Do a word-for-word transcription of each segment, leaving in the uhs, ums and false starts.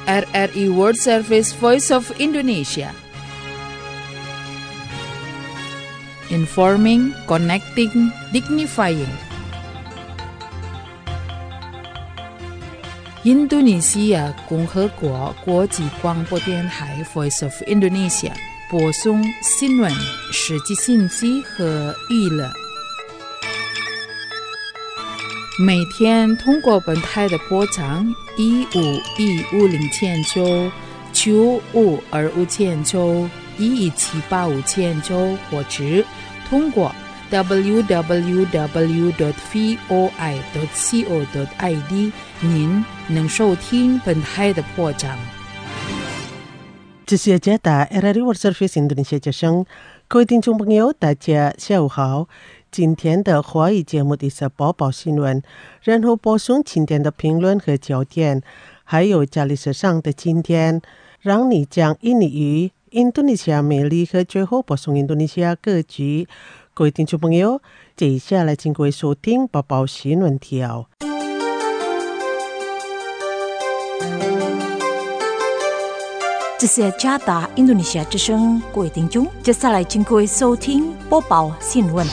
R R I World Service Voice of Indonesia. Informing, connecting, dignifying.印度尼西亚共和国国际广播电台 Voice of Indonesia 播送新闻、实际信息和娱乐。每天通过本台的波长一五一五零千九、九五二五千九、一一七八五千九，或者通过 double-u double-u double-u dot voi dot co dot i d 您能收听本台的播章。 这是加大 R R I World Service Indonesia 之声，各位听众朋友，大家下午好。今天的华语节目的是播报新闻，然后播送今天的评论和焦点，还有家里时尚的今天，让你讲印尼语、印度尼西亚美丽和最后播送印度尼西亚歌曲。各位听众朋友，接下来请各位收听播报新闻条。 这是加大印度尼西亚之声，各位听众，接下来请各位收听播报新闻。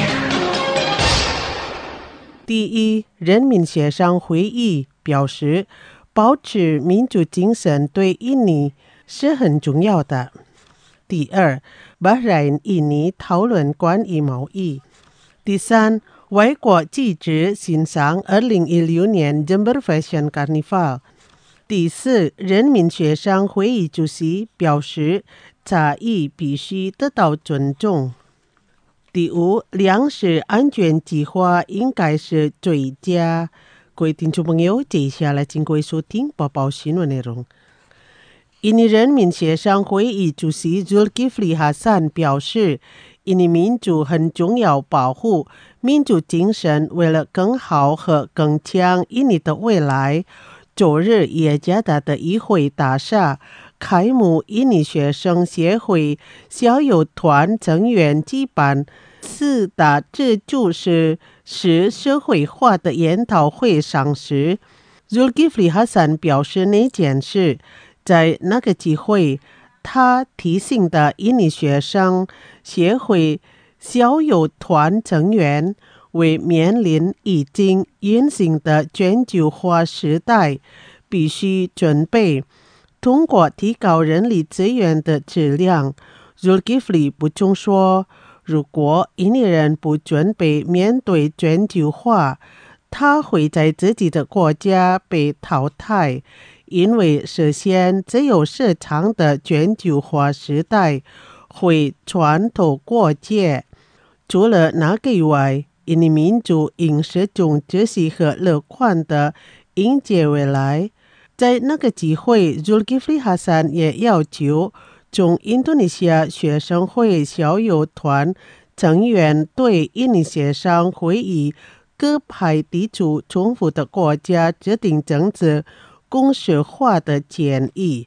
第一，人民协商会议表示，保持民主精神对印尼是很重要的。第二，巴莱印尼讨论关于贸易。第三，外国记者欣赏二零一六年 Jember Fashion Carnival。第四，人民协商会议主席表示，差异必须得到尊重。第五，粮食安全计划应该是最佳。各位听众朋友，接下来请各位收听播报新闻内容。印尼人民协商会议主席 Zulkifli Hasan 表示，印尼民主很重要，保护民主精神，为了更好和更强印尼的未来。昨日，雅加达的议会大厦开幕，印尼学生协会校友团成员举办四大支柱是使社会化的研讨会上时 Zulkifli Hasan 表示那件事，在那个机会，他提醒的印尼学生协会校友团成员为面临已经运行的全球化时代，必须准备通过提高人力资源的质量。Zulkifli 补充说，如果印尼人不准备面对全球化，他会在自己的国家被淘汰，因为实现自由市场的全球化时代会穿透国界。除了那个以外，印尼民主应是种积极和乐观的迎接未来。在那个机会 Zulkifli Hasan 也要求从印度尼西亚学生会校友团成员对印尼协商会议各派地处冲突的国家制定政治公式化的建议。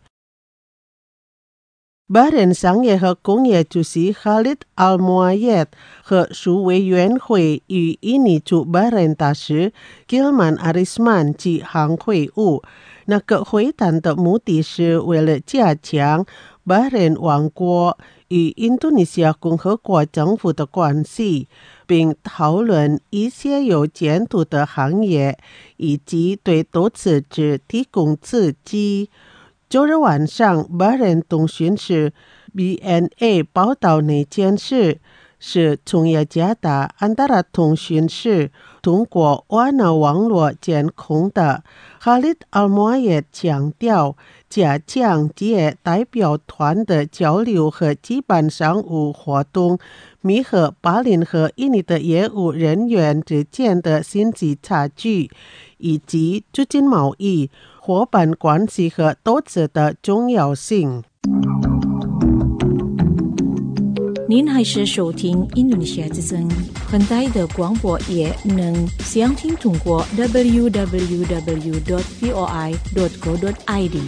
巴人商业和工业主席 Khalid Al-Muayyad 和数委员会与印尼驻巴人大使 Gilman Arisman 举行会晤。那个会谈的目的是为了加强巴人王国与印度尼西亚共和国政府的关系，并讨论一些有前途的行业，以及对多辞职提供刺激。周日晚上，巴人通讯社 B N A 报道那件事是从雅加达安达拉通讯社通过万能网络监控的。Khalid Al-Muayyad 强调，加强界代表团的交流和举办商务活动，弥合巴林和印尼的业务人员之间的信息差距，以及促进贸易伙伴关系和投资的重要性。 您还是收听印度尼西亚之声，本台的广播也能详听通过 double-u double-u double-u dot voi dot co dot i d。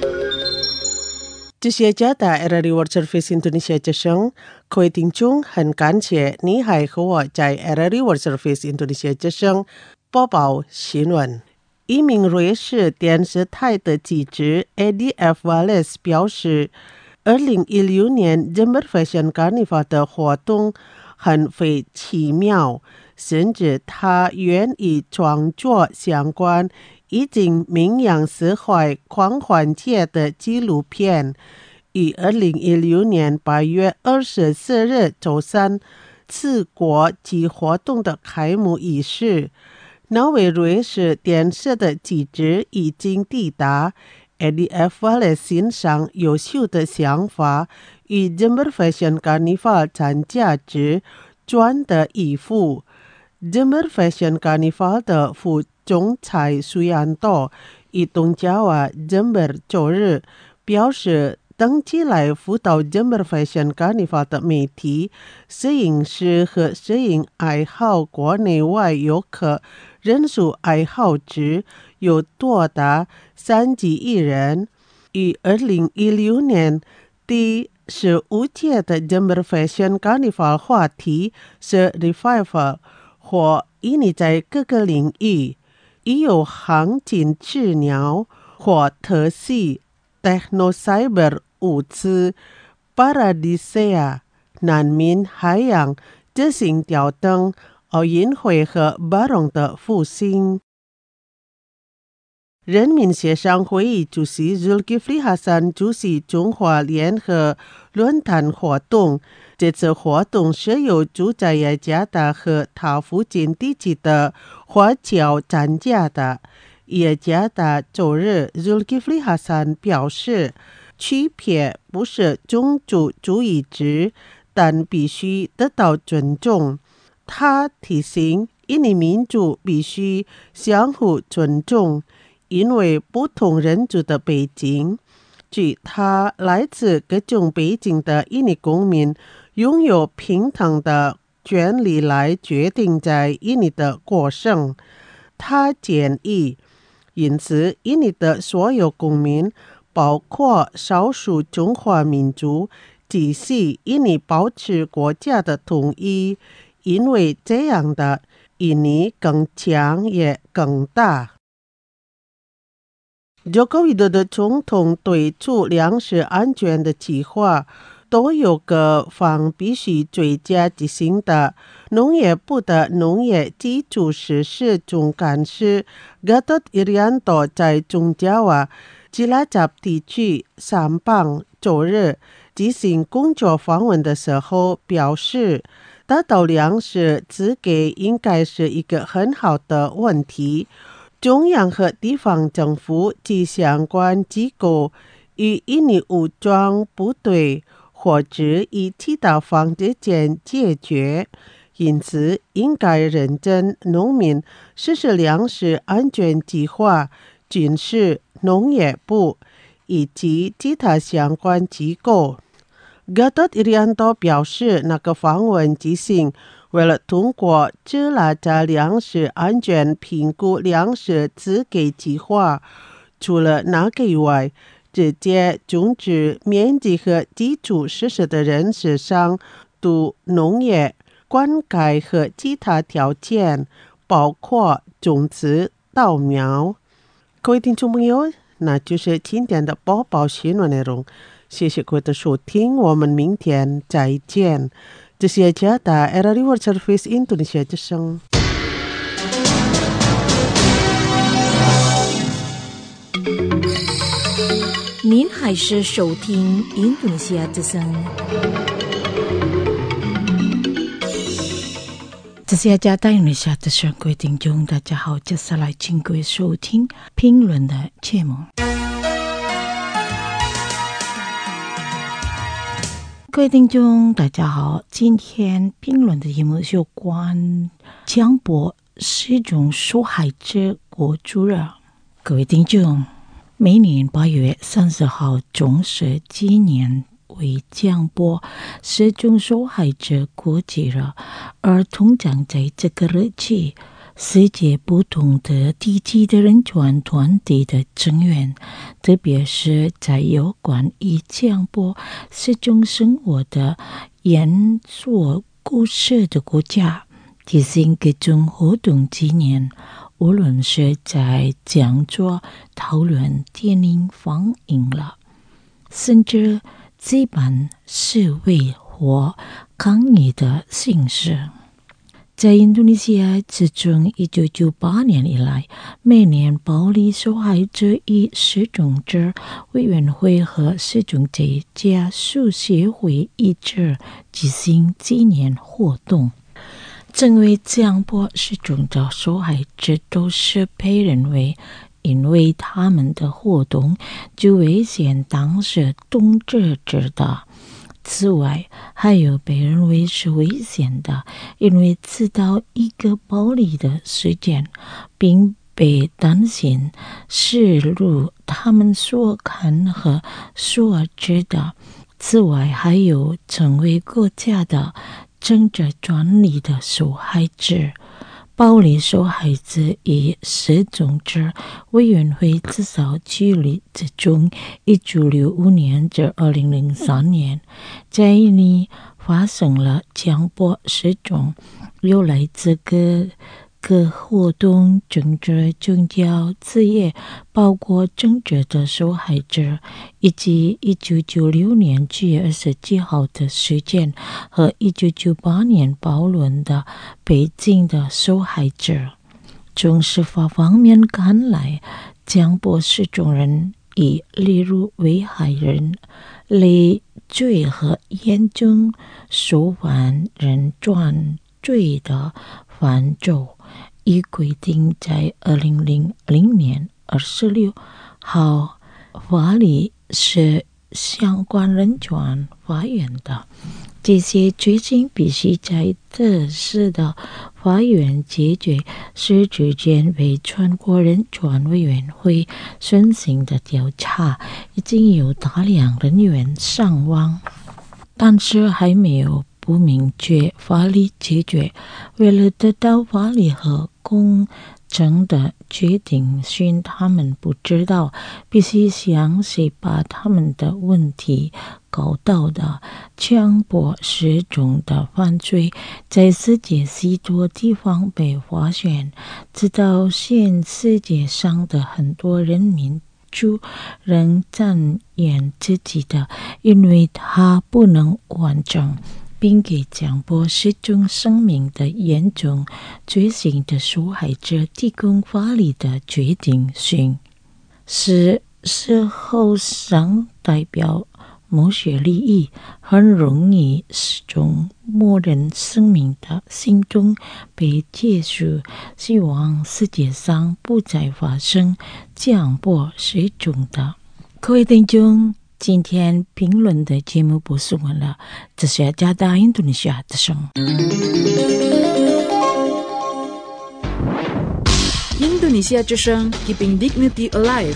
这些加大 R R I World Service Indonesia 之声，各位听众，很感谢你还和我在 R R I World Service Indonesia 之声播报新闻。 一名瑞士电视台的记者 Eddie F. Wallace 表示，二零一六年 Jember Fashion Carnival 的活动很非奇妙，甚至他愿意创作相关已经名扬四海狂欢节的纪录片。于二零一六年八月二十四日周三，此国际活动的开幕仪式，那位瑞士电视的记者已经抵达。Eddie F. Wallace 欣赏优秀的想法与 Jember Fashion Carnival 参加之专的衣服。Jember Fashion Carnival 的副总裁苏安多与东加瓦 Jember 周日表示，登记来辅导 Jember Fashion Carnival 的媒体、摄影师和摄影爱好国内外游客人数爱好值有多达三十亿人。于二零一六年第十五届的 Jember Fashion Carnival 话题是 Revival， 或印尼在各个领域已有航景治疗或特系 Techno-Cyber 物资 Paradisea 难民海洋自行吊灯奥运会和巴戎的复兴。人民协商会议主席 Zulkifli Hasan 主席中华联合论坛活动，这次活动是由住在雅加达和它附近地区的华侨参加的。雅加达周日 Zulkifli Hasan 表示，区别不是种族主义制，但必须得到尊重。他提醒印尼民族必须相互尊重，因为不同人族的背景，据他来自各种背景的印尼公民拥有平等的权利来决定在印尼的过程。他建议，因此印尼的所有公民，包括少数中华民族，继续印尼保持国家的统一，因为这样的印尼更强也更大。Joko Widodo 总统对出粮食安全的计划都有各方必须追加执行的。农业部的农业基础设施总干事 Gatot Irianto 在中加瓦吉拉扎地区三邦周日进行工作访问的时候表示，达到粮食资格应该是一个很好的问题。中央和地方政府及相关机构与印尼武装部队或者以其他方式间解决，因此应该认真农民实施粮食安全计划，军事、农业部以及其他相关机构。Gatot Irianto 表示，那个访问进行为了通过支拉扎粮食安全评估粮食资格计划，除了那个以外，直接终止面积和基础设施的人事上对农业、灌溉和其他条件，包括种子、稻苗。各位听众朋友，那就是今天的播报新闻内容。谢谢各位的收听，我们明天再见。这是雅加达 R R I World Service Indonesia 之声。 您还是收听印度尼西亚之声。这是雅加达印度尼西亚之声，各位听众大家好，接下来请各位收听评论的节目。各位听众大家好，今天评论的题目是有关强迫失踪受害者国主日。各位听众，每年八月三十号重视纪念为强迫失踪受害者国际日，而通常在这个日期，世界不同的地区的人权团体的成员，特别是在有关于强迫失踪生活的严肃故事的国家，进行各种活动纪念无论是在讲座、讨论、电影放映了，甚至举办示威或抗议的形式。在印度尼西亚，自从一九九八年以来，每年暴力受害者与失踪者委员会和失踪者家属协会一致举行纪念活动。整位江波失踪的受害者都是被认为因为他们的活动就危险当时动辄者的。此外，还有被认为是危险的，因为知道一个暴力的事件，并被担心是如他们所看和所知的。此外，还有成为国家的政治专利的受害者。暴力受害者与失踪者委员会至少距离自从一九六五年至二零零三年，在印尼发生了江波失踪，有来自各各活动、政治、宗教、职业，包括政治的受害者，以及一九九六年七月二十七号的事件和一九九八年暴乱的北京的受害者。从司法方面看来，江波失踪人以例如危害人类罪和严重受犯人转罪的范畴，已规定在二零零零年二十六号法律是相关人权法院的。这些罪行必须在特殊的法院解决，是之前为全国人权委员会进行的调查，已经有大量人员伤亡，但是还没有不明确法律解决。为了得到法律和公正的决定权，他们不知道必须详细把他们的问题搞到的江波失踪的犯罪在世界许多地方被发现，直到现世界上的很多人民就仍赞言自己的，因为他不能完整并给江波失踪生命的严重罪行的受害者提供法律的决定性，是事后上代表某些利益很容易使种默认生命的行动被结束。希望世界上不再发生江波失踪的。各位听众，今天评论的节目播送完了，这是加拿大印度尼西亚之声。 印度尼西亚之声 Keeping Dignity Alive。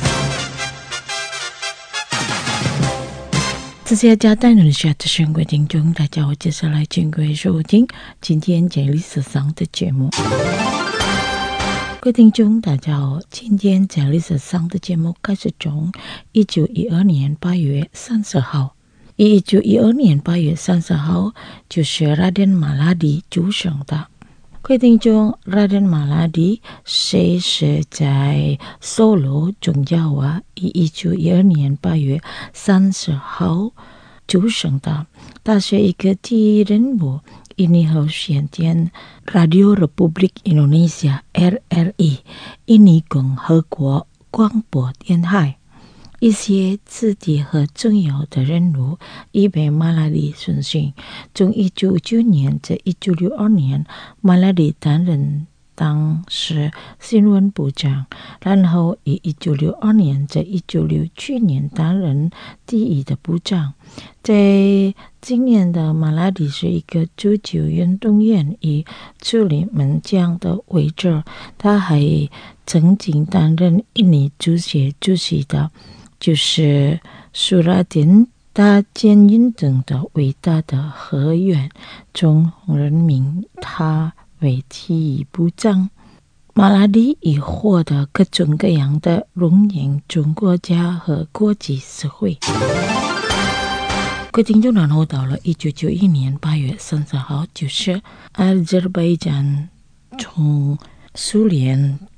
这是加拿大印度尼西亚之声，各位听众，大家好，接下来请各位收听今天在历史上的节目。各位听众，大家好，今天在历史上的节目开始从一九一二年八月三十号。一九一二年八月三十号就是Raden Maladi出生的。各位听众，Raden Maladi是是在索罗中亚瓦，以一九一二年八月三十号出生的。他是一个第一人物，印尼和缅甸 Radio Republik Indonesia R R I 印尼共和国广播电台。一些子弟和重要的人物已被马拉里顺行。从一九九年至一九六二年，马拉里担任当时新闻部长，然后以一九六二年至一九六七年担任第一的部长。在今年的马拉里是一个足球运动员与助理门将的位置，他还曾经担任印尼足协主席的，就是苏拉丁大建运动的伟大的河源，中人民他为第一部长。马拉里已获得各种各样的荣誉，中国家和国际社会。各位听众，然后到了一九九一年八月三十号，就是阿塞拜疆从苏联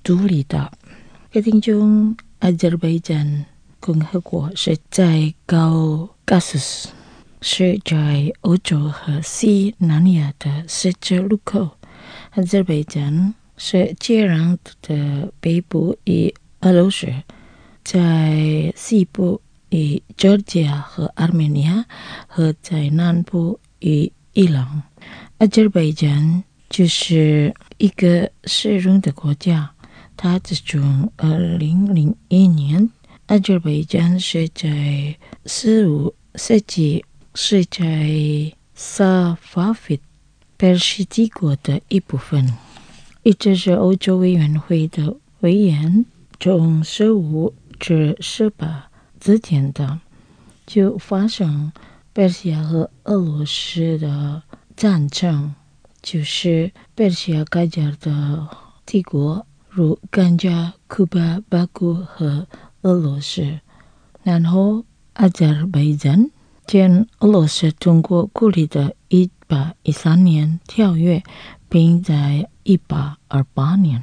独立的。各位听众，阿塞拜疆共和国是在高加索斯，是在欧洲和西南亚的十字路口。阿塞拜疆是接壤的北部与俄罗斯，在西部与佐尔吉亚和阿美尼亚，和在南部与伊朗。阿塞拜疆就是一个湿润的国家，它自从二零零一年，阿塞拜疆是在十五世纪是在萨法维波斯帝国的一部分，一直是欧洲委员会的委员。从十五至十八之间的，就发生波斯亚和俄罗斯的战争，就是波斯亚改革的帝国，如甘蔗、库巴、巴古和俄罗斯。然后阿塞拜疆跟俄罗斯通过孤立的一八一三年条约，并在一八二八年。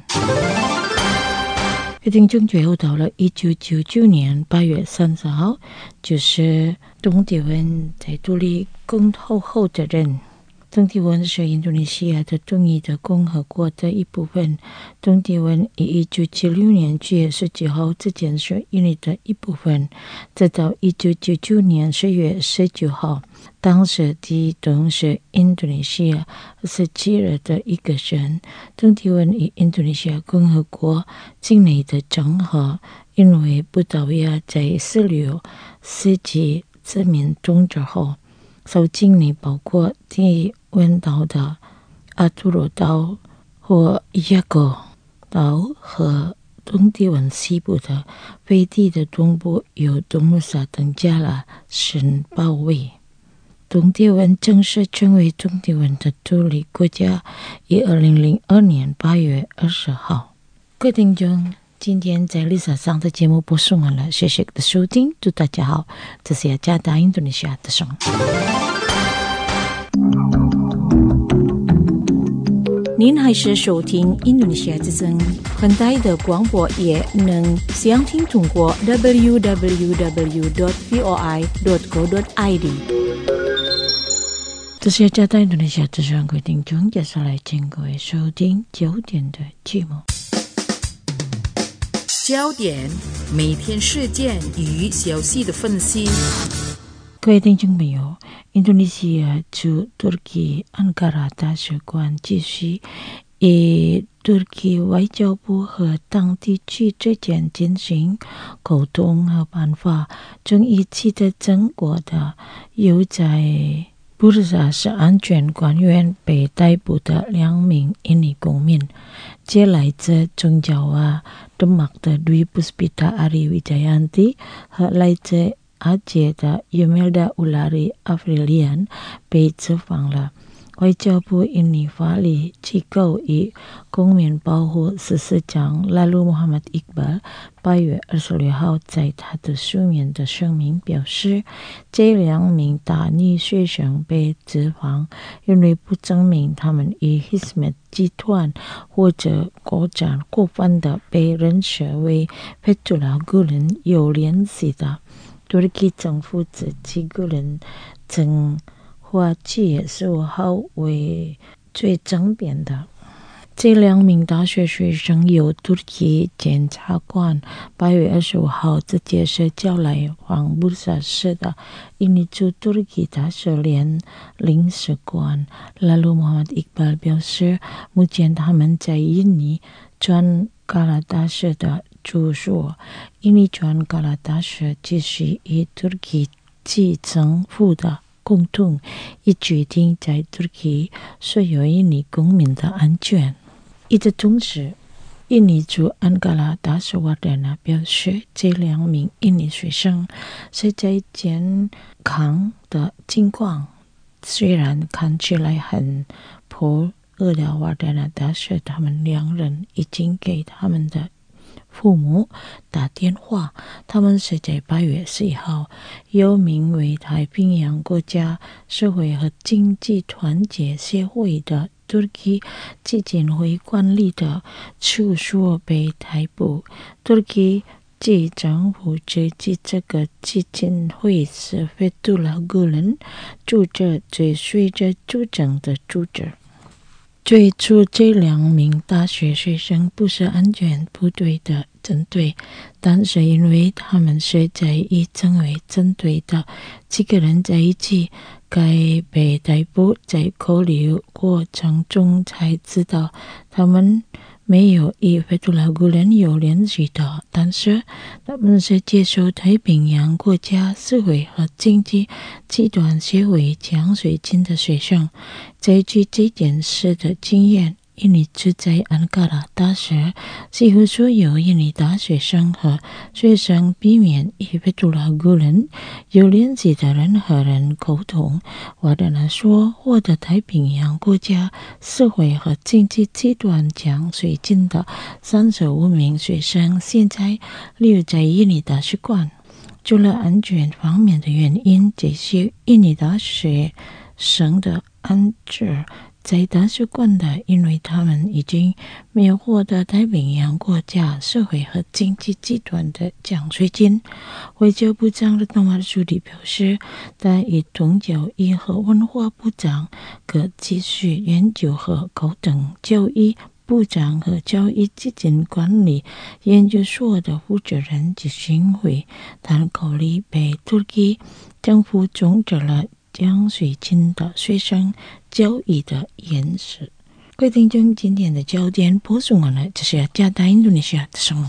听众最后到了一九九九年八月三十号，就是东帝汶在独立公投后的人。东帝汶是印度尼西亚的独立的共和国的一部分。东帝汶于一九七六年七月十九号之前是印尼的一部分，直到一九九九年十月十九号，当时的东是印度尼西亚十七日的一个省。东帝汶与印度尼西亚共和国境内的整合，因为葡萄牙在十六世纪殖民统治后，受境内包括帝汶岛的阿杜罗岛或雅各岛和东帝汶西部的飞地的东部由东努萨等加拉省包围。东帝汶正式成为东帝汶的独立国家于二零零二年八月二十号。各位听众，今天在丽莎上的节目播送完了，谢谢的收听，祝大家好，这是雅加达印度尼西亚的声。您还是收听印度尼西亚之声，很大的广播也能详听通过 double u double u double u dot v o i dot co dot i d。 这是雅加达印度尼西亚之声，各位听众，接下来请各位收听九点的节目。 焦点，每天事件与消息的分析。 各位听众朋友，印度尼西亚驻土耳其安卡拉大使馆继续与土耳其外交部和当地区之间进行沟通和办法，正一起的成果的有在布鲁萨市安全官员被逮捕的两名印尼公民，皆来自中Jawa Demak的 Dwi Puspita Ari Wijayanti 和来自阿杰的 Yumelda Ulari Afrilian 被释放了。外交部印尼法理机构与公民保护司司长 Lalu Muhammad Iqbal 八月二十六号在他的书面的声明表示，这两名大女学生被释放，因为不证明他们与 Hizmet 集团或者国家过分的被认识为 Fethullah Gulen 有联系的。土耳其政府指其个人正花七月十五号为最争辩的。这两名大学学生由土耳其检察官八月二十五号直接是交来往布萨市的印尼驻土耳其大使联领事馆。Lalu Muhammad Iqbal 表示，目前他们在印尼专嘎拉大使的住所。印尼专嘎拉大使继续与土耳其继政府的共同已决定在土耳其所有印尼公民的安全。与此同时，印尼驻安哥拉大使瓦德纳表示，这两名印尼学生是在健康的情况，虽然看起来很破恶的瓦德纳大使，他们两人已经给他们的父母打电话。他们是在八月十一号由名为太平洋国家社会和经济团结协会的土耳其基金会管理的处所被逮捕。土耳其即政府指击这个基金会是费杜拉古伦组织追随着主张的组织。最初这两名大学学生不是安全部队的针对，但是因为他们是在一成为针对的几个人在一起，该被逮捕。在扣留过程中才知道他们没有与费杜拉古伦有联系的，但是他们是接受太平洋国家社会和经济集团协会奖学金的学生。根据这件事的经验，印尼住在安卡拉大学几乎所有印尼大学生和学生避免与费杜拉古伦有联系的任何人沟通。或者来说，获得太平洋国家社会和经济集团奖学金的三十五名学生现在留在印尼大使馆。除了安全方面的原因，这些印尼大学生的安置在大使馆的，因为他们已经没有获得太平洋国家社会和经济集团的奖学金。外交部长的诺瓦苏里表示，他与宗教与和文化部长、可继续研究和高等教育部长和教育基金管理研究所的负责人举行会谈，考虑被土耳其政府终止了奖学金的学生教育的延迟。各位听众，今天的焦点播送完了，这是加拿大印度尼西亚的声。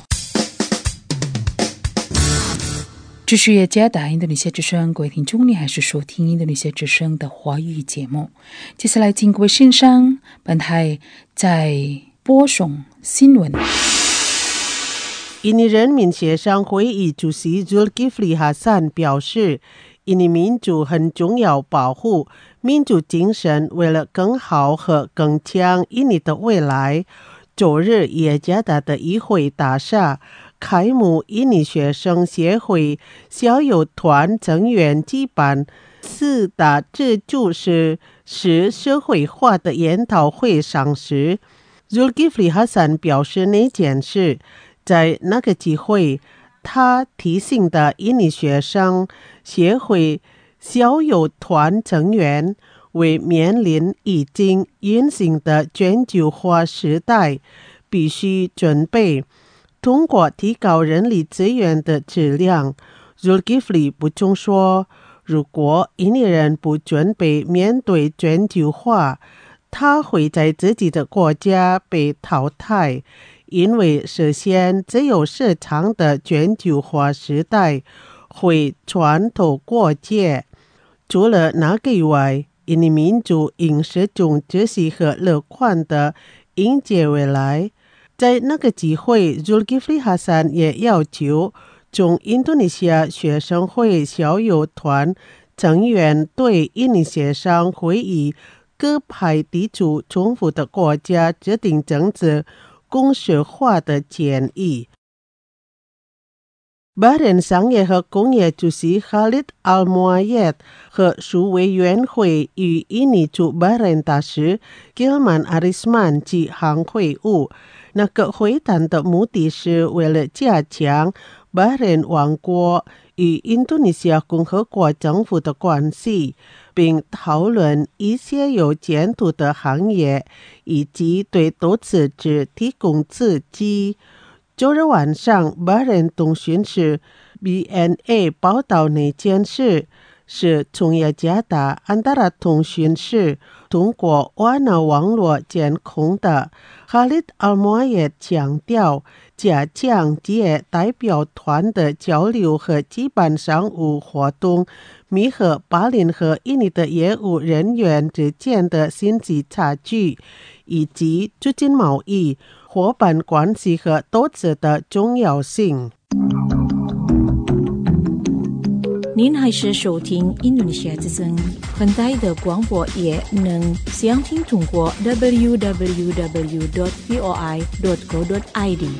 这是加拿大印度尼西亚之声，各位听众，你还是收听印度尼西亚之声的华语节目。接下来，请各位欣赏本台在播送新闻。 印尼人民协商会议主席 Zulkifli Hasan 表示，印尼民主很重要，保护民主精神，为了更好和更强印尼的未来。周日，雅加达的议会大厦开幕，印尼学生协会校友团成员举办四大支柱是是社会化的研讨会上时， Zulkifli Hasan 表示那件事，在那个机会他提醒的印尼学生协会校友团成员为面临已经运行的全球化时代，必须准备通过提高人力资源的质量。 Zulkifli 补充说，如果印尼人不准备面对全球化，他会在自己的国家被淘汰，因为实现自由市场的全球化时代会穿透国界。除了那个以外，印尼民主应是种知识和乐观的迎接未来。在那个机会， Zulkifli Hasan 也要求从印度尼西亚学生会校友团成员对印尼协商会议各派地处冲突的国家制定政治公式化的建议。巴人商业和工业主席 Khalid Al-Muayyad 和数委员会与印尼驻巴人大使 Gilman Arisman 举行会晤。那个会谈的目的是为了加强巴人王国与印度尼西亚共和国政府的关系，并讨论一些有前途的行业，以及对多辞职提供刺激。周日晚上，巴人通讯社 B N A 报道那件事是从雅加达安达拉通讯社通过瓦纳网络监控的。Khalid Al-Muayyad 强调，加强及代表团的交流和举办商务活动，弥合巴林和印尼的业务人员之间的信息差距，以及促进贸易伙伴关系和投资的重要性。 您还是收听印度尼西亚之声，本台的广播也能详听通过 double u double u double u dot v o i dot co dot i d。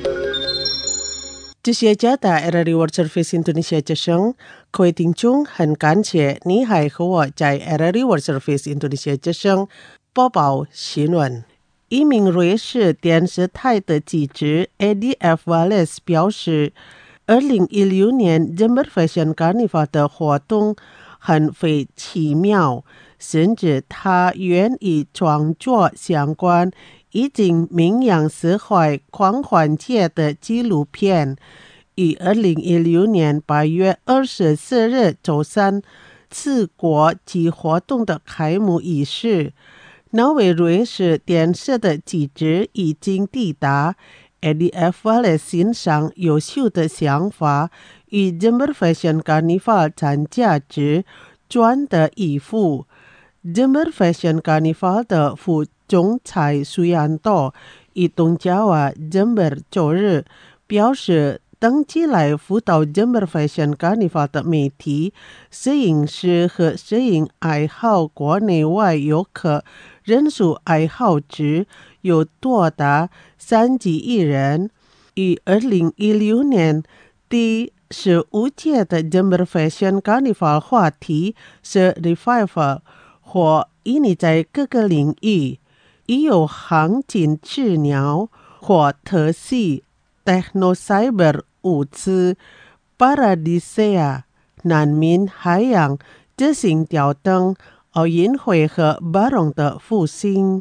这些加拿大 R R I World Service 印度尼西亚之声，各位听众，很感谢你还和我在 R R I World Service 印度尼西亚之声播报新闻。一名瑞士电视台的记者 A D F Wallace 表示，二零一六年 Jember Fashion Carnival 的活动很非奇妙，甚至他愿意创作相关已经名扬四海狂欢节的纪录片。于二零一六年八月二十四日周三，此国际活动的开幕仪式，那位瑞士电视的记者已经抵达。A D F Wallace 欣赏优秀的想法与 Jember Fashion Carnival 参加之专的衣服。Jember Fashion Carnival 的副总裁苏安多与东加瓦 Jember 周日表示，登记来辅导 Jember Fashion Carnival 的媒体、摄影师和摄影爱好国内外游客人数爱好值有多达三几亿人。于二零一六年第十五届的 Jember Fashion Carnival 话题是 Revival， 或印尼在各个领域已有航景治疗或特系 Techno-Cyber 物资 Paradisea 难民海洋自行吊灯奥运会和巴戎的复兴。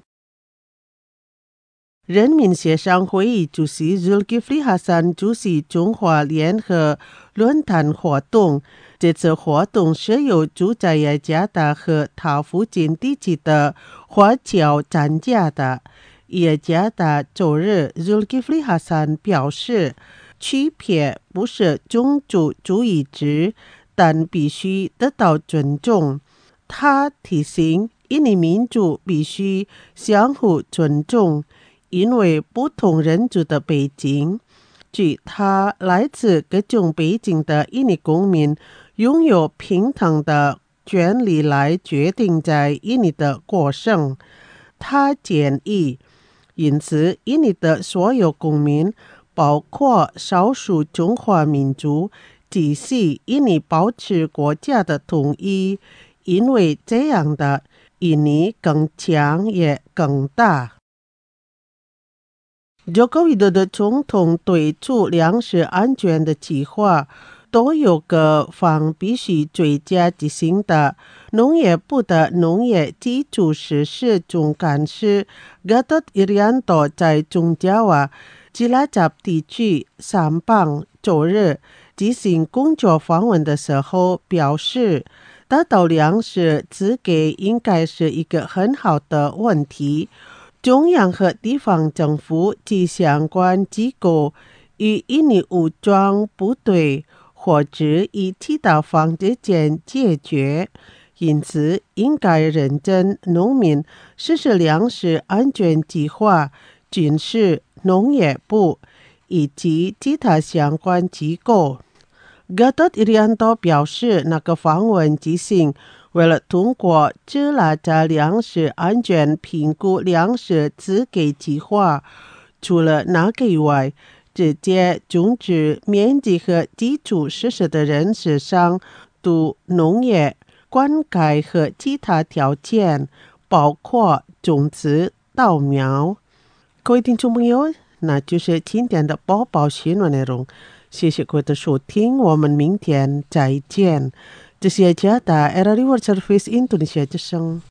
人民协商会议主席 Zulkifli Hasan 主席中华联合论坛活动，这次活动是由住在雅加达和它附近地区的华侨参加的。雅加达周日 Zulkifli Hasan 表示，区别不是种族主义者，但必须得到尊重。他提醒印尼民族必须相互尊重，因为不同人族的背景，据他来自各种背景的印尼公民拥有平等的权利来决定在印尼的过程。他建议，因此印尼的所有公民，包括少数中华民族，继续印尼保持国家的统一，因为这样的印尼更强也更大。Joko Widodo 总统推出粮食安全的计划，都有各方必须追加执行的。农业部的农业基础设施总干事 Gatot Irianto 在中加瓦吉拉扎地区三邦周日进行工作访问的时候表示，达到粮食资格应该是一个很好的问题。中央和地方政府及相关机构与印尼武装部队或者以其他方之间解决，因此应该认真农民实施粮食安全计划，军事、农业部以及其他相关机构。Gatot Irianto 表示，那个访问进行为了通过支拉扎粮食安全评估粮食资格计划，除了那个以外，直接终止面积和基础设施的人士上对农业、灌溉和其他条件，包括种子、稻苗。各位听众朋友，那就是今天的播报新闻内容。谢谢各位的收听，我们明天再见。这是雅加达 R R I World Service Indonesia 之声。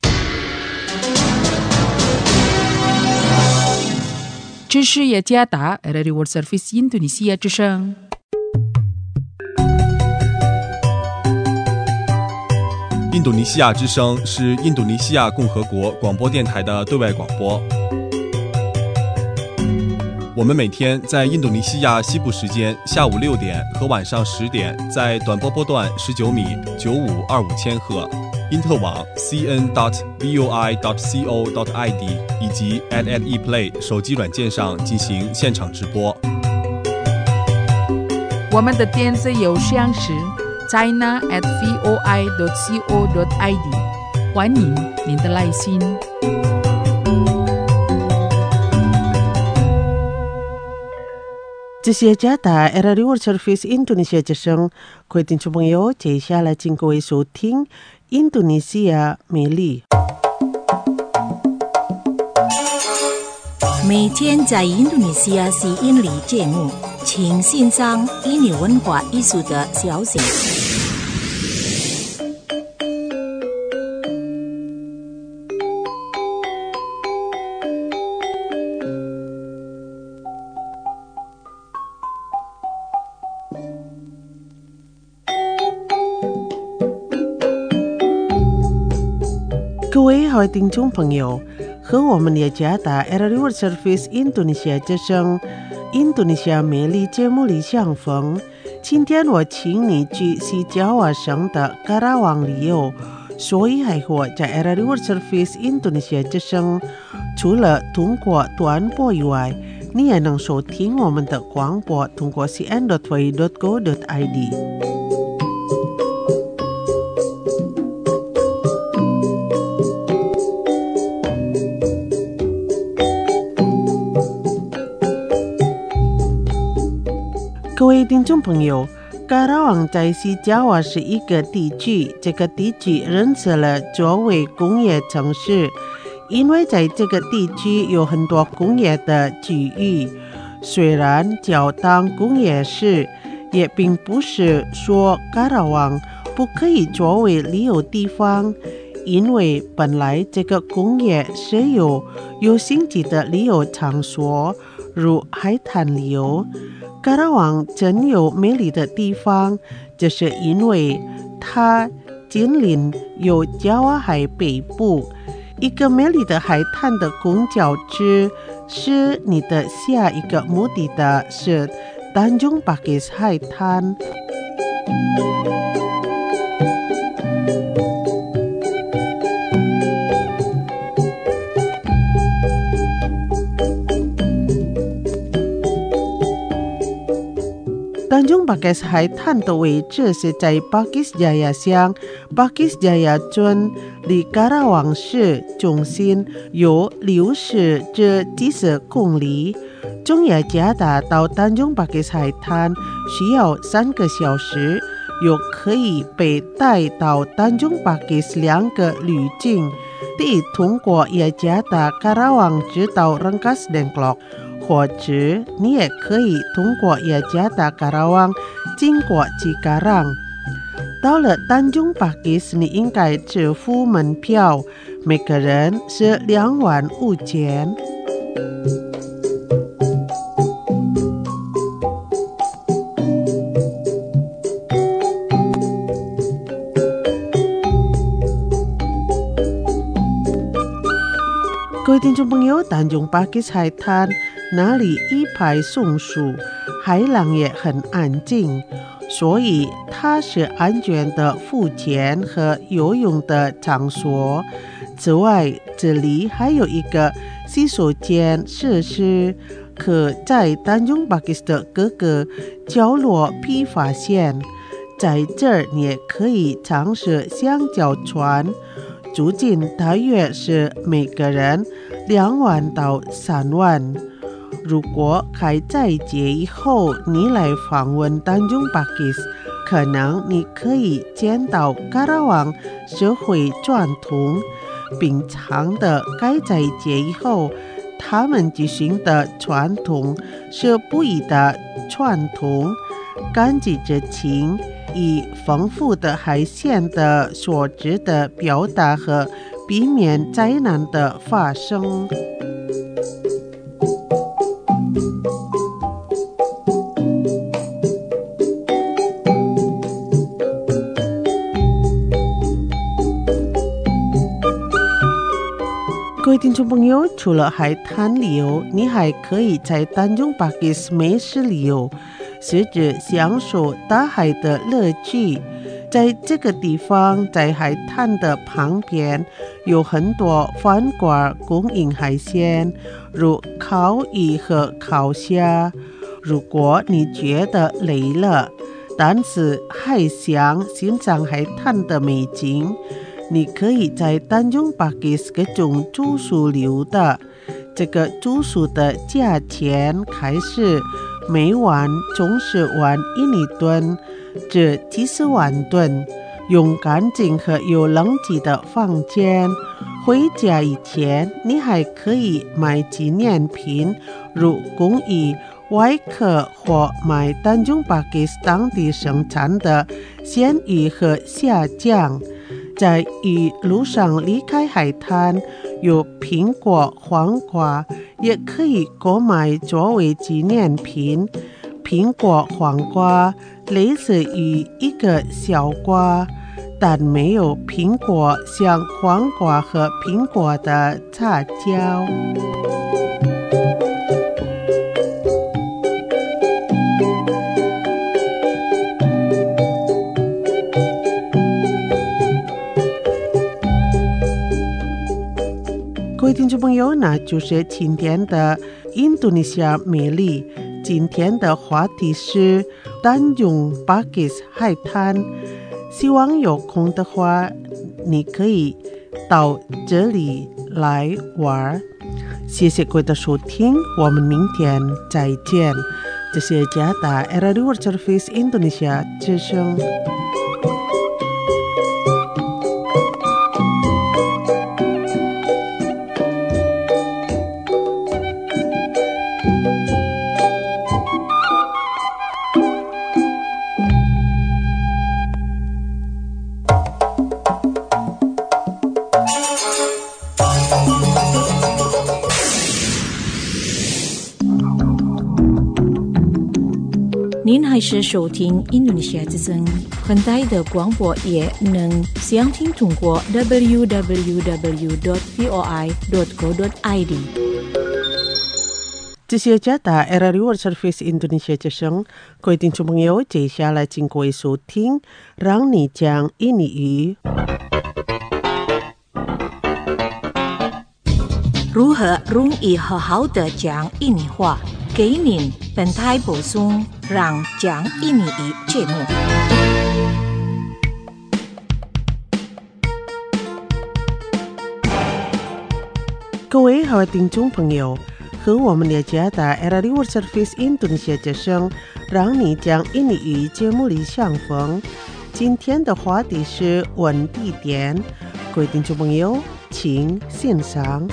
这是雅加达 R R I World Service Indonesia 之声。 印度尼西亚之声是印度尼西亚共和国广播电台的对外广播。我们每天在印度尼西亚西部时间下午六点和晚上十点，在短波波段十九米九五二五千赫、因特网 c n dot voi dot co dot i d 以及 at at ePlay 手机软件上进行现场直播。 我们的电子邮箱是 china at voi dot co dot i d， 欢迎您的来信。 这是雅加达 R R I World Service Indonesia 之声，各位听众朋友，接下来请各位收听印度尼西亚美丽。 每天在印度尼西亚是印尼节目，请欣赏印尼文化艺术的消息。 各位好听众朋友，和我们雅加达 R R World Service 印度尼西亚之声印度尼西亚美丽节目里相逢。今天我请你去西爪哇省的卡拉旺旅游，所以还和在 R R World Service 印度尼西亚之声，除了通过短波以外，你也能收听我们的广播，通过 c n dot y dot go dot i d。各位听众朋友，卡拉旺在西爪哇是一个地区，这个地区认识了作为工业城市，因为在这个地区有很多工业的区域。虽然叫当工业市，也并不是说卡拉旺不可以作为旅游地方，因为本来这个工业是有有星级的旅游场所，如海滩旅游。卡拉旺真有美丽的地方，这是因为它紧邻有爪哇海北部一个美丽的海滩的公交车，是你的下一个目的地是丹中巴基斯海滩。丹中巴基斯海滩的位置是在巴基斯加亚乡巴基斯加亚村，离卡拉旺市中心有六十至七十公里。从雅加达到丹中巴基斯海滩需要三个小时，又可以被带到丹中巴基斯两个旅径，第一通过雅加达卡拉旺直到 Rangkas Dengklok，或者你也可以通过雅加达卡拉旺经过基卡朗。到了丹中巴基斯，你应该支付门票，每个人是两万五千。各位听众朋友，丹中巴基斯海滩那里一排松树，海浪也很安静，所以它是安全的浮潜和游泳的场所。此外，这里还有一个洗手间设施，可在丹中巴基斯的各个角落被发现。在这儿你也可以尝试香蕉船，租金大约是每个人两万到三万。如果开斋节以后你来访问丹中巴基斯，可能你可以见到卡拉旺社会传统。平常的开斋节以后，他们举行的传统是不一的传统，感激之情，以丰富的海鲜的所值的表达和避免灾难的发生。各位听众朋友，除了海滩旅游，你还可以在丹中巴基斯美食旅游，是指享受大海的乐趣。在这个地方，在海滩的旁边有很多饭馆供应海鲜，如烤鱼和烤虾。如果你觉得累了，但是还想欣赏海滩的美景，你可以在丹中巴基斯各种住宿留的。这个住宿的价钱开始每晚从十万印尼盾至七十万盾，用干净和有冷气的房间。 回家以前，你还可以买纪念品，如公益、外壳或买丹中巴基斯当地生产的鲜鱼和虾酱。在一路上离开海滩，有苹果、黄瓜，也可以购买作为纪念品。苹果、黄瓜类似于一个小瓜，但没有苹果像黄瓜和苹果的擦胶。各位听众朋友，那就是今天的印度尼西亚美丽。今天的话题是丹中巴基斯海滩，希望有空的话，你可以到这里来玩。谢谢各位的收听，我们明天再见。这是加达 Radio World Service Indonesia 之声。 您还是收听印度尼西亚之声很大的广播，也能想听中国 double-u double-u double-u dot v o i dot co dot i d。 这些加达 Radio World Service Indonesia 之声，各位听众朋友，接下来请各位收听，让你讲印尼语。 如何容易好好的讲印尼话？给您本台播送让讲印尼语节目。 各位好听众朋友，和我们的加达 Radio World Service Indonesia 之声让你讲印尼语节目里相逢。今天的话题是问地点，各位听众朋友，请欣赏。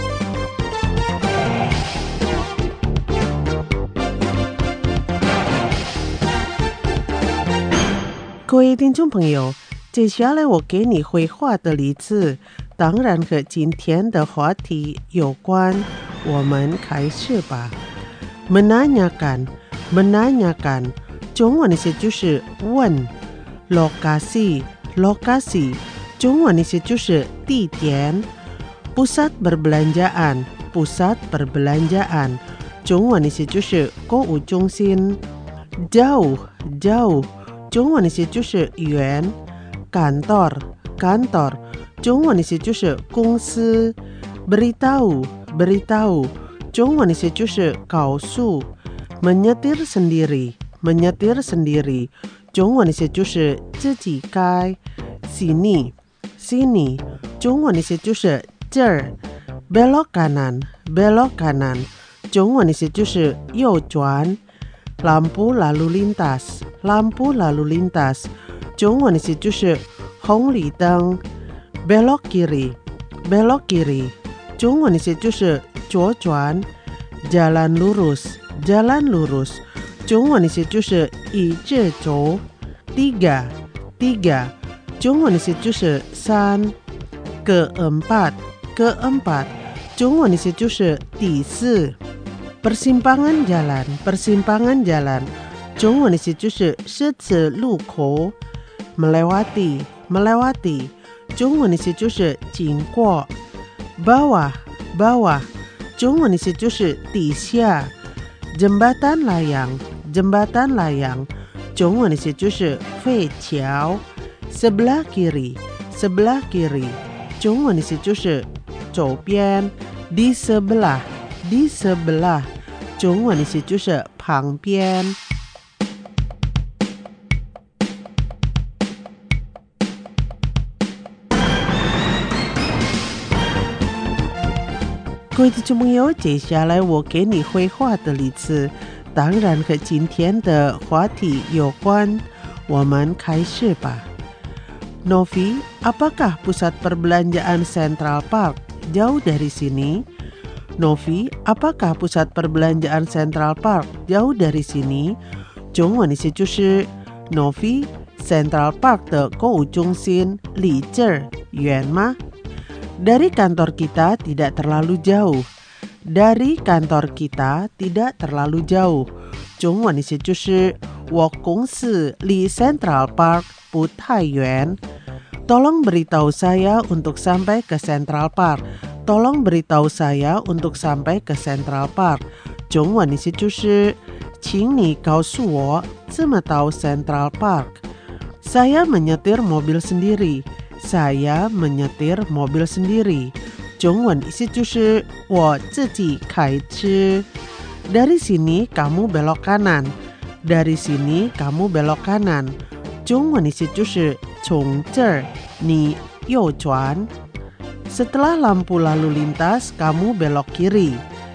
各位听众朋友，接下来我给你绘画的例子，当然和今天的话题有关。我们开始吧。menanyakan menanyakan 中文的意思就是问。lokasi lokasi 中文的意思就是地点。pusat perbelanjaan pusat perbelanjaan 中文的意思就是购物中心。jauh jauh中文的意思就是远。kantor kantor 中文的意思就是公司。beritahu beritahu 中文的意思就是告诉。menyetir sendiri menyetir sendiri 中文的意思就是自己开。sini sini 中文的意思就是这儿。belok kanan belok kanan 中文的意思就是右转。lampu lalu lintas lampu lalu lintas 中文的意思就是红绿灯。belok kiri belok kiri 中文的意思就是左转。jalan lurus jalan lurus 中文的意思就是一直走。tiga tiga 中文的意思就是三。keempat keempat 中文的意思就是第四。persimpangan jalan persimpangan jalan 中文的意思就是十字路口。melewati melewati 中文的意思就是经过。bawah bawah 中文的意思就是底下。jembatan layang jembatan layang 中文的意思就是废桥。sebelah kiri sebelah kiri 中文的意思就是左边。di sebelah di sebelah 中文的意思就是旁边。各位听众朋友，接下来我给你绘画的例子，当然和今天的话题有关。我们开始吧。Novi, apakah pusat perbelanjaan Central Park jauh dari sini? Novi, apakah pusat perbelanjaan Central Park jauh dari sini? 中文的意思就是Novi, Central Park 的购物中心离这儿远吗？ Dari kantor kita tidak terlalu jauh. Dari kantor kita tidak terlalu jauh. 中文的意思就是我公司离 Central Park 不太远。 Tolong beritahu saya untuk sampai ke Central Park. Tolong beritahu saya untuk sampai ke Central Park. 中文的意思就是请你告诉我怎么到 Central Park. Saya menyetir mobil sendiri. Saya menyetir mobil sendiri. 中文意思就是我自己开车。 Dari sini kamu belok kanan. Dari sini kamu belok kanan. 中文意思就是从这儿你右转。 Setelah lampu lalu lintas, kamu belok kiri.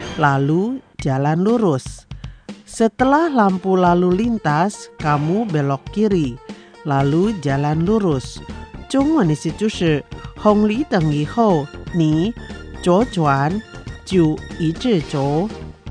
Lalu jalan lurus. Setelah lampu lalu lintas, kamu belok kiri. Lalu jalan lurus. 中文意思就是红绿灯以后，你左转就一直走。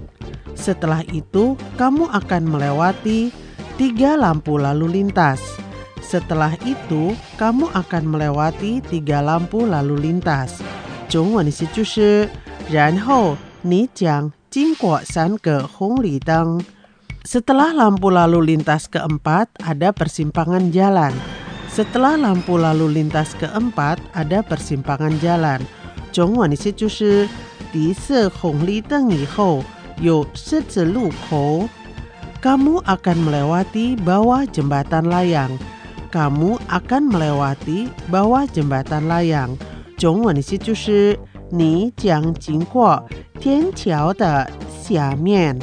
Setelah itu, kamu akan melewati tiga lampu lalu lintas. Setelah itu, kamu akan melewati tiga lampu lalu lintas. 中文意思就是然后你将经过三个红绿灯。 Setelah lampu lalu lintas keempat, ada persimpangan jalan. Setelah lampu lalu lintas keempat, ada persimpangan jalan. 中文意思就是第四红绿灯以后有十字路口。 Kamu akan melewati bawah jembatan layang. Kamu akan melewati bawah jembatan layang. 中文意思就是你将经过天桥的下面。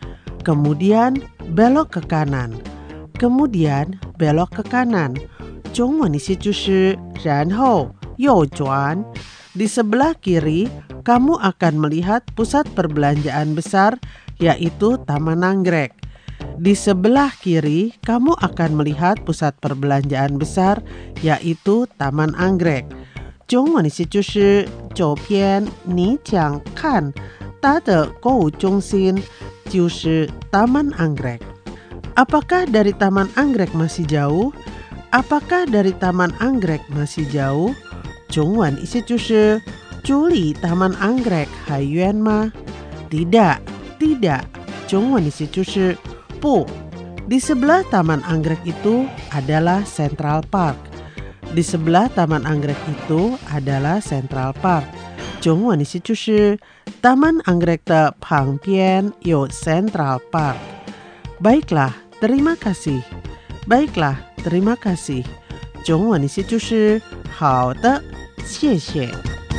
Kemudian belok ke kanan. Kemudian belok ke kanan. 中文意思就是然后右转。 Di sebelah kiri, kamu akan melihat pusat perbelanjaan besar, yaitu Taman Anggrek. Di sebelah kiri, kamu akan melihat pusat perbelanjaan besar, yaitu Taman Anggrek. 中文意思就是左边你将看它的购物中心就是 Taman Anggrek. Apakah dari Taman Anggrek masih jauh? Apakah dari Taman Anggrek masih jauh? 中文意思就是距离 Taman Anggrek 还远吗？ Tidak, tidak. 中文意思就是不。 Di sebelah Taman Anggrek itu adalah Central Park. Di sebelah Taman Anggrek itu adalah Central Park. 中文意思就是 Taman Anggrek 的旁边有 Central Park. Baiklah, terima kasih. Baiklah, terima kasih. 中文意思就是好的，谢谢。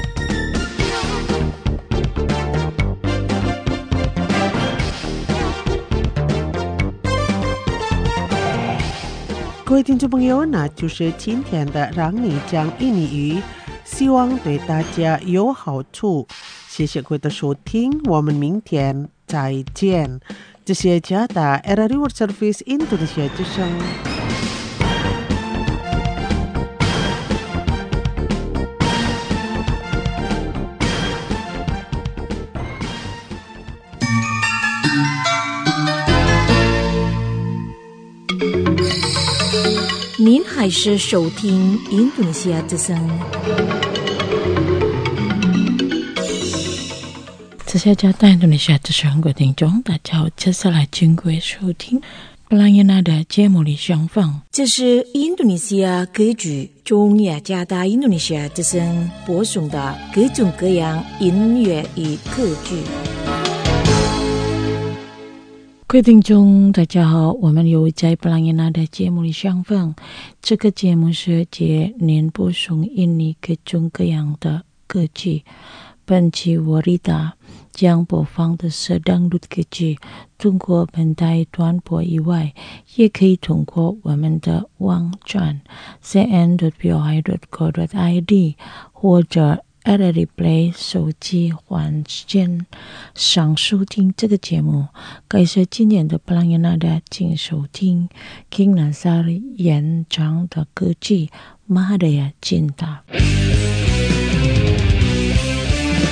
各位听众朋友，那就是今天的让你讲印尼语，希望对大家有好处。谢谢各位的收听，我们明天再见。这是加拿大 R R I World Service Indonesia 之声。 您还是收听印度尼西亚之声。这是加拿大印度尼西亚之声各位听众，大家好，接下来请各位收听布兰耶纳的节目里相访。这是印度尼西亚歌剧中雅加达印度尼西亚之声播送的各种各样音乐与歌剧。各位听众大家好，我们又在布兰耶纳的节目里相逢。这个节目是接连播送印尼各种各样的歌剧。本期我丽达将播放的是dangdut歌剧，通过本台短波以外，也可以通过我们的网站 c n dot v o i dot co dot i d 或者R R I Play 手机环境上收听这个节目。感谢今年的布兰耶纳的请收听 King Nazar 演唱的歌剧《Mahadaya Cinta》。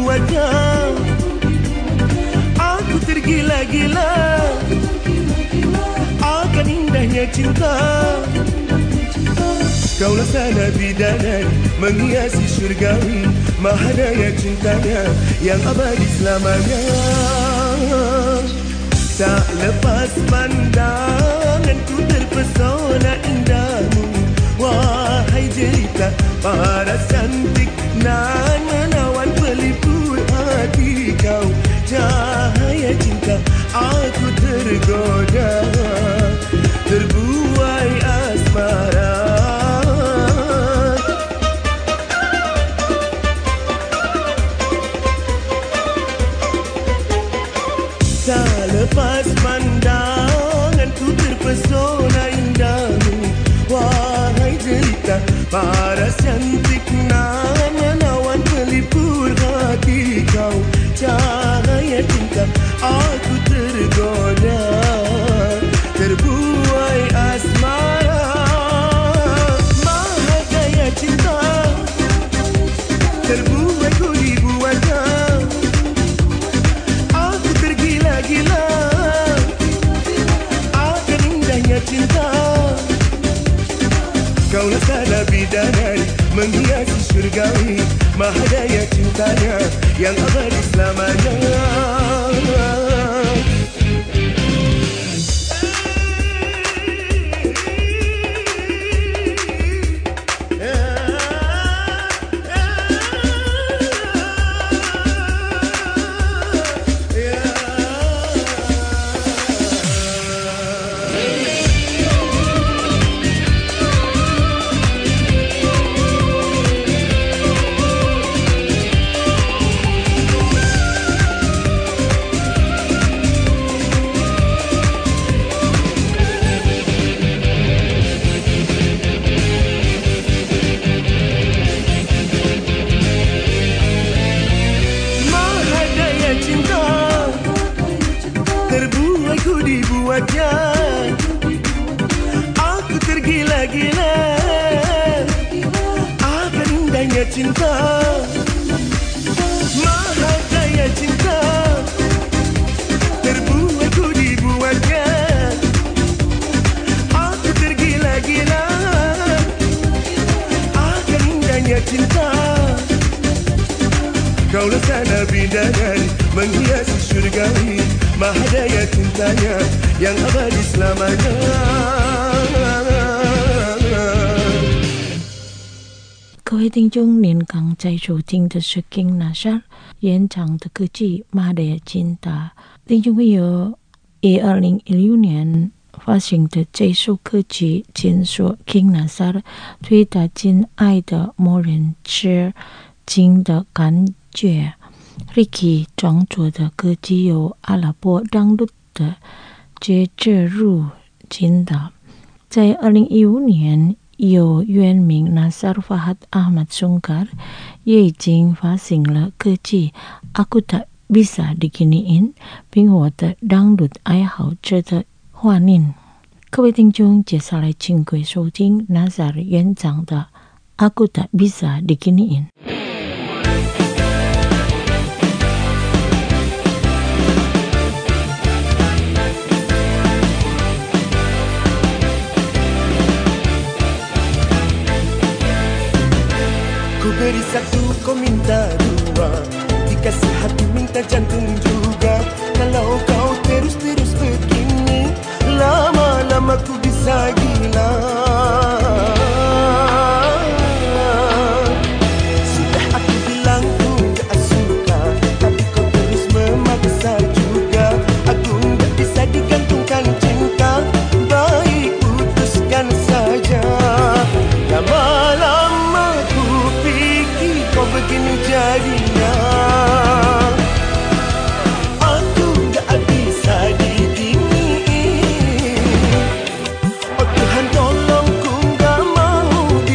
dibuatnya. Aku tergila-gila akan indahnya cinta. Kaulah sana bidadari menghiasi syurgawi, mahadaya cintanya yang abadi selamanya. Tak lepas pandanganku terpesona indahmu, wahai jelita paras cantik nan menawan pelipur hati kau. Cahaya cinta aku tergoda, terbuai asmara. Tak lepas pandanganku terpesona indahmu, wahai jelita paras cantik nan menawan pelipur hati kau. Cahaya cinta aku tergoda, terbuai asmara. Mahadaya cinta terbuai ku dibuatnya. Aku tergila-gila akan indahnya cinta. Kaulah sana bidadari menghiasi syurgawi, mahadaya cintanya yang abadi selamanya. Aku tergila-gila akan indahnya cinta. Mahadaya cinta terbuai ku dibuatnya. Aku tergila-gila akan indahnya cinta. Kaulah sana bidadari menghiasi syurgawi, mahadaya cintanya yang abadi selamanya. 各位听众，您刚才收听的是 King Nasar 演唱的歌曲《马的金达》。听众朋友，以二零一六年发行的这首歌曲，简说 King Nasar 对他亲爱的某人痴情的感觉。Ricky 创作的歌曲由阿拉伯当路的接着入金达。在二零一五年，由原名 Nasar Fahad Ahmad Sungkar 也已经发行了歌曲《Aku Tak Bisa Diginiin》，并获得当路爱好者的欢迎。各位听众，接下来请各位收听 Nasar 演唱的《Aku Tak Bisa Diginiin》。 Ku beri satu, kau minta dua. Dikasih hati, minta jantung juga. Kalau kau terus-terus begini, lama-lama ku bisa gila. Sudah aku bilang ku tak suka, tapi kau terus memaksa juga. Aku tak bisa digantungkan cinta, baik putuskan saja. Lama-lama ku fikir kau begini jadinya. Aku tak bisa diginiin. Oh Tuhan tolong, ku tak mau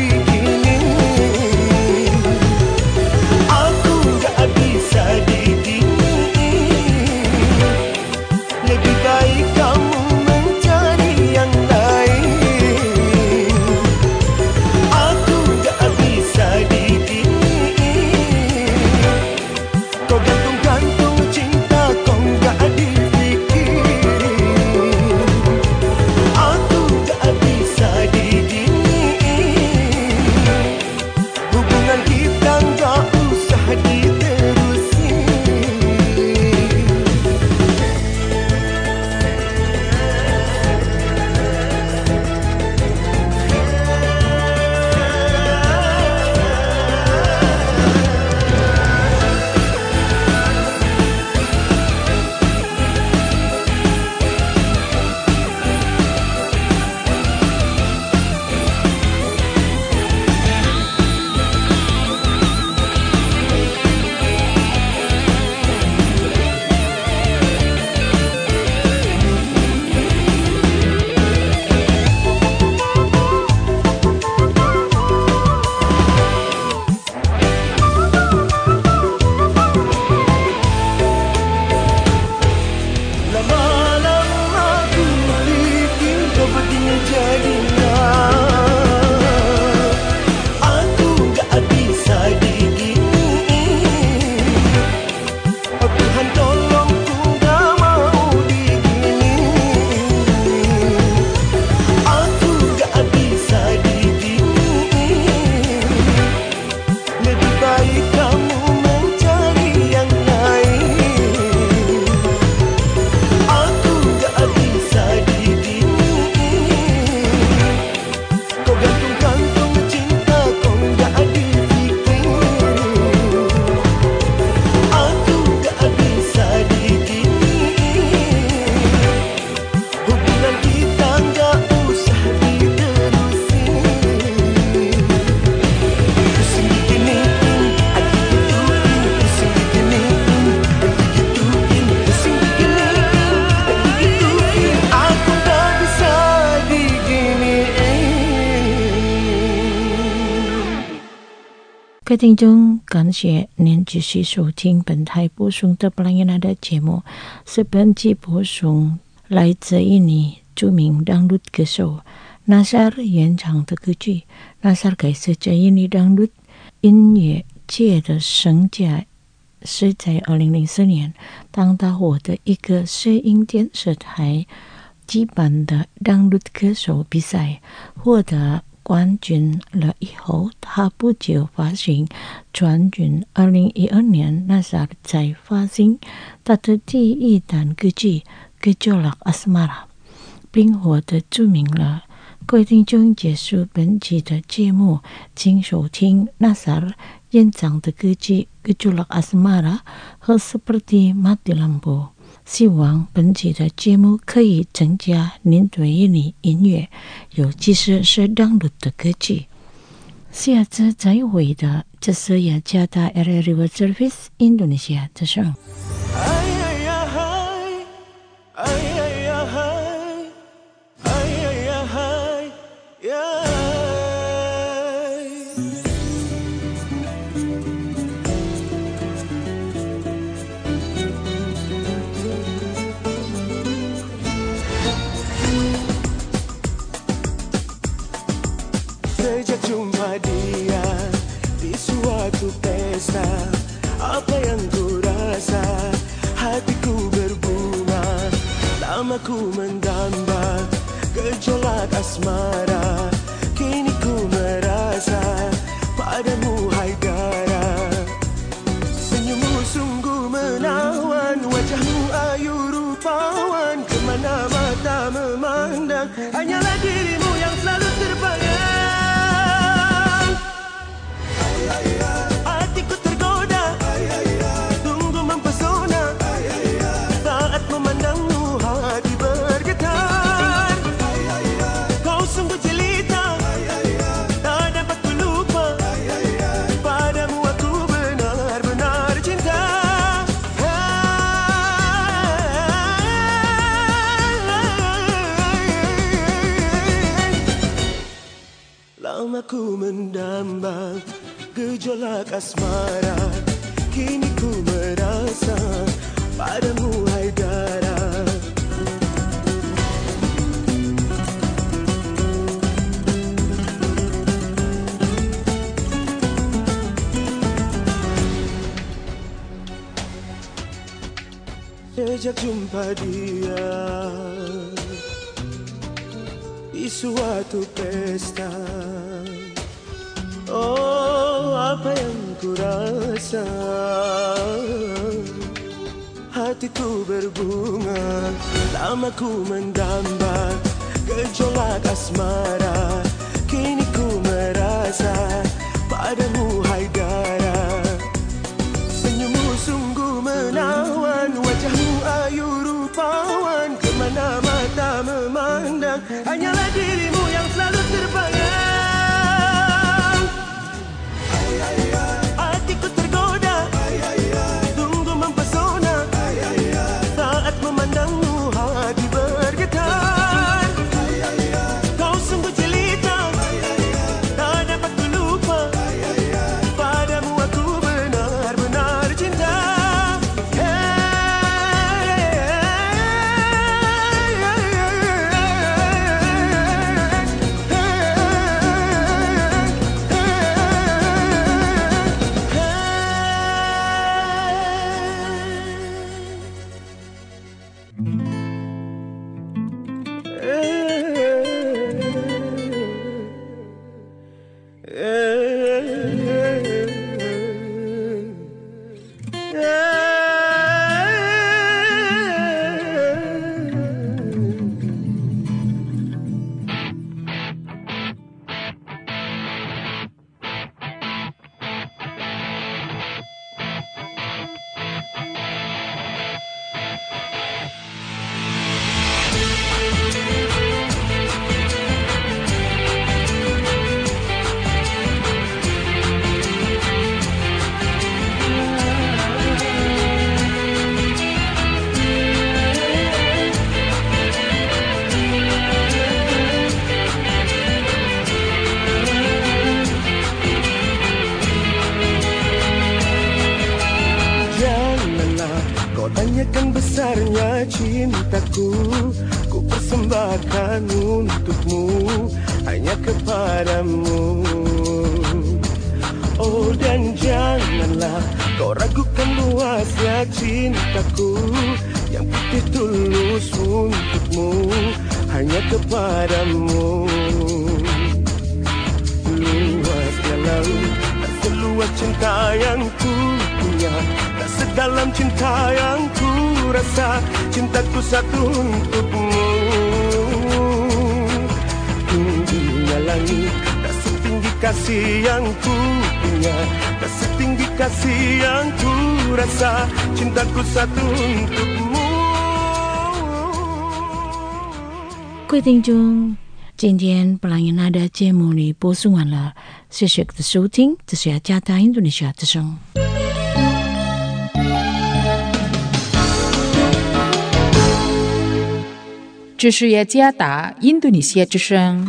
diginiin. Aku tak bisa diginiin. Lebih baik kamu mencari yang lain. Aku tak bisa diginiin. 位听众，感谢您继续收听本台播送的布兰耶纳的节目。是本期播送来自印尼著名dangdut歌手 Nassar 演唱的歌曲。Nassar 开始在印尼dangdut音乐界的生涯是在二零零四年，当他获得一个摄影电视台举办的dangdut歌手比赛，获得冠军了以后，他不久发行专辑。二零一二年 Nassar 才发行他的第一单歌曲《Gejolak Asmara》，并获得著名了。各位听众，结束本期的节目，请收听 Nassar 演唱的歌曲《Gejolak Asmara》和 Seperti Mati Lampu。希望本期的节目可以增加您对印尼音乐，尤其是是dangdut的歌曲。下次再会的，这是雅加达 R R I World Service Indonesia 的声。 Sejak jumpa dia di suatu pesta, apa yang ku rasa, hatiku berbunga. Lama ku mendamba gejolak asmara, kini ku merasa padamu Haidara. Senyummu sungguh menawan, wajahmu ayu rupawan, kemana mata memandang, hanyalah dirimu yang selalu terbayang. Hatiku tergoda, sungguh mempesona, saat memandangmu hati bergetar. Kau sungguh jelita, tak dapat ku lupa, padamu aku benar-benar cinta. Lama ku mendamba gejolak asmara, kini ku merasa padamu Haidara. Sejak jumpa dia di suatu pesta, oh apa yang ku rasa, hatiku berbunga. Lama ku mendamba gejolak asmara, kini ku merasa padamu Haidara. Senyummu sungguh menawan, wajahmu ayu rupawan, kemana mata memandang, hanyalah dirimu yang selalu terbayang. Hatiku tergoda, sungguh mempesona, saat memandangmu hati bergetar. Kau sungguh jelita, tak dapat ku lupa, Bagaikan besarnya cintaku, ku persembahkan untukmu, hanya kepadamu. Oh dan janganlah kau ragukan luasnya cintaku, yang putih tulus untukmu, hanya kepadamu. Luasnya laut, tak seluas cinta yang ku punya, tak sedalam cinta yang ku rasa, cintaku satu untukmu. Tingginya langit, tak setinggi kasih yang ku punya, tak setinggi kasih yang ku rasa, cintaku satu untukmu. 各位听众，今天布兰纳的节目里播送完了，谢谢各位的收听，这是雅加达印度尼西亚之声。 这是雅加达印度尼西亚之声。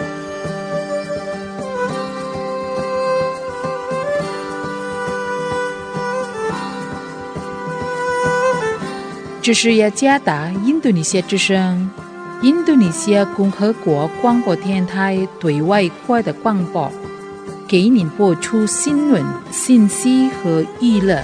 这是雅加达印度尼西亚之声。印度尼西亚共和国广播电台对外国的广播，给您播出新闻、信息和娱乐。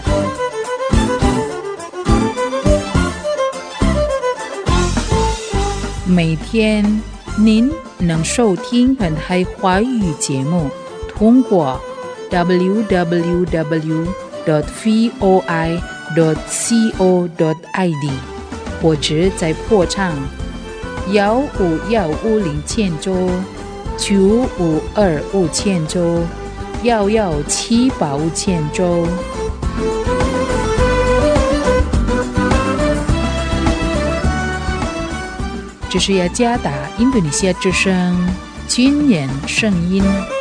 每天您能收听本台华语节目，通过 double-u double-u double-u dot voi dot co dot i d 或者在破唱幺五幺五零千州九五二五千州幺幺七八五千州。这是雅加达印度尼西亚之声军人声音。